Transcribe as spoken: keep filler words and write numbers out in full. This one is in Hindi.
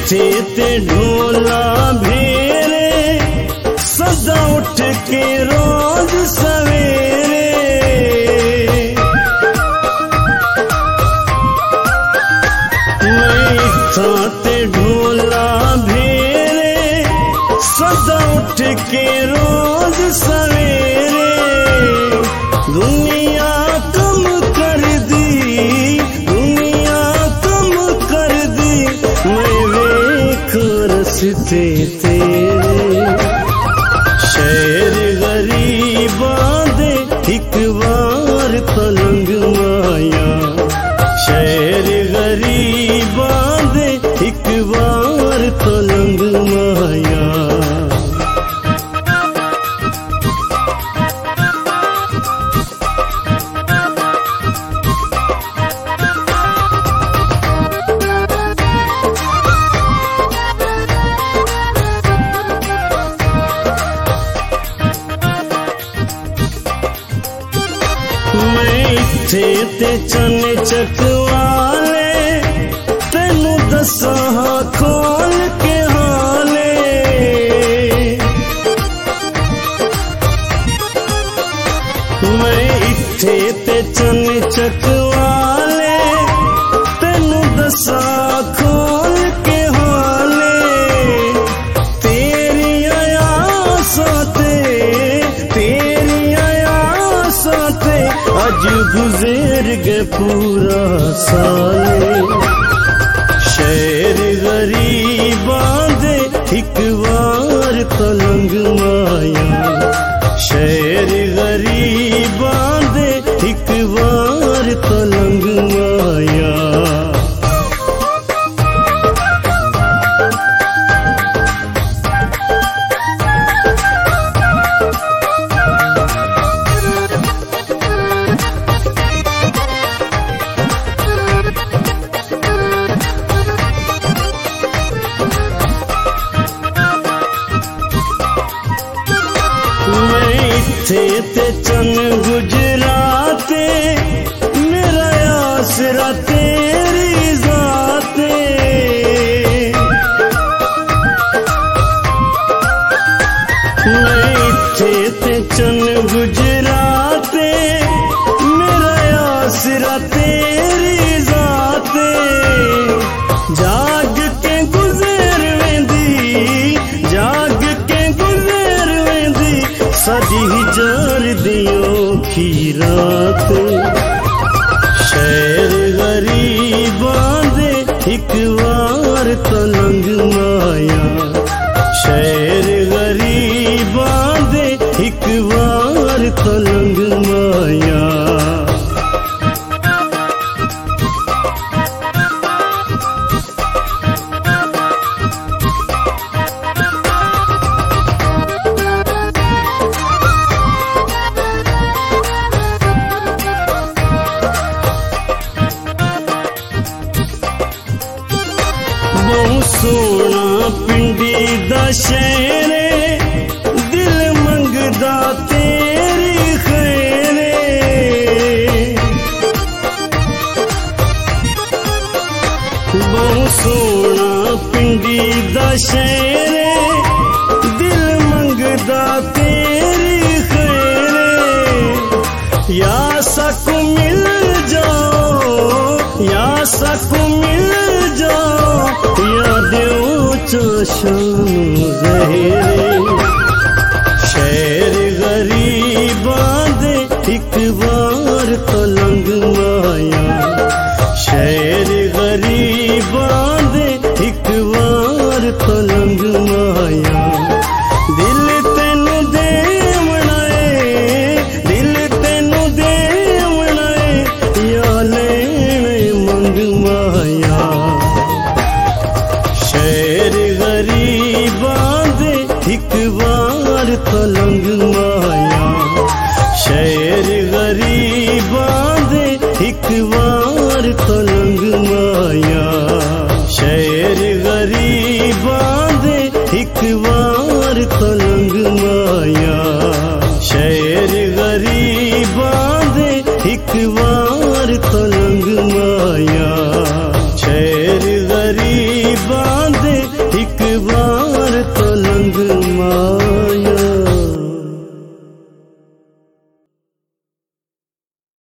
इत्थे ते ढोला भेरे सदा उठ के रोज सवेरे। मैं इत्था ते ढोला भेरे सदा उठ के रोज सवेरे। दुनिया कम कर दी, दुनिया कम कर दी, मैं वेख रस्ते तेरे। शहर गरीबां दे एक बार पलंग माया, शहर गरीबां दे एक बार पलंग माया। मैं इत्थे ते चने चकवाले तेनू दसा खोल के हाले। मैं इत्थे ते चने चकवाले तेनू दसा खोल के हाले। तेरी आयासां ते तेरी आयासां ते अज गुज़र गए पूरा साले। शहर गरीबां दे एक बार पलंग माया, शहर गरीबां दे एक बार पलंग माया। मैं इत्थे ते चन गुजराते मेरा आसरा तेरी जाते। मैं इत्थे ते चन गुजराते मेरा आसरा तेरी जाते। जाग के गुजर वेंदी, जाग के गुजर वेंदी साडी जार दियो की रात। शहर गरीबां दे एक बार पलंग माया, शहर गरीबां दे एक बार पलंग माया। बहु सोना पिंडी दा शहरे दिल मंगदा तेरी खैरे। बहु सोना पिंडी दा शहरे दिल मंगदा तेरी खैरे। या सकू मिल जाओ, या सकू मिल जाओ, या दियो चशाम ज़हरे। शहर गरीबां दे एक बार पलंग माया, शहर गरीबां दे एक बार पलंग माया। दिल तेनू देवना ए, दिल तेनू देवना ए, या लेने मंग माया। शहर गरीबां दे एक बार पलंग माया, शहर गरीबां दे एक बार पलंग माया। शहर गरीबां दे एक बार पलंग माया।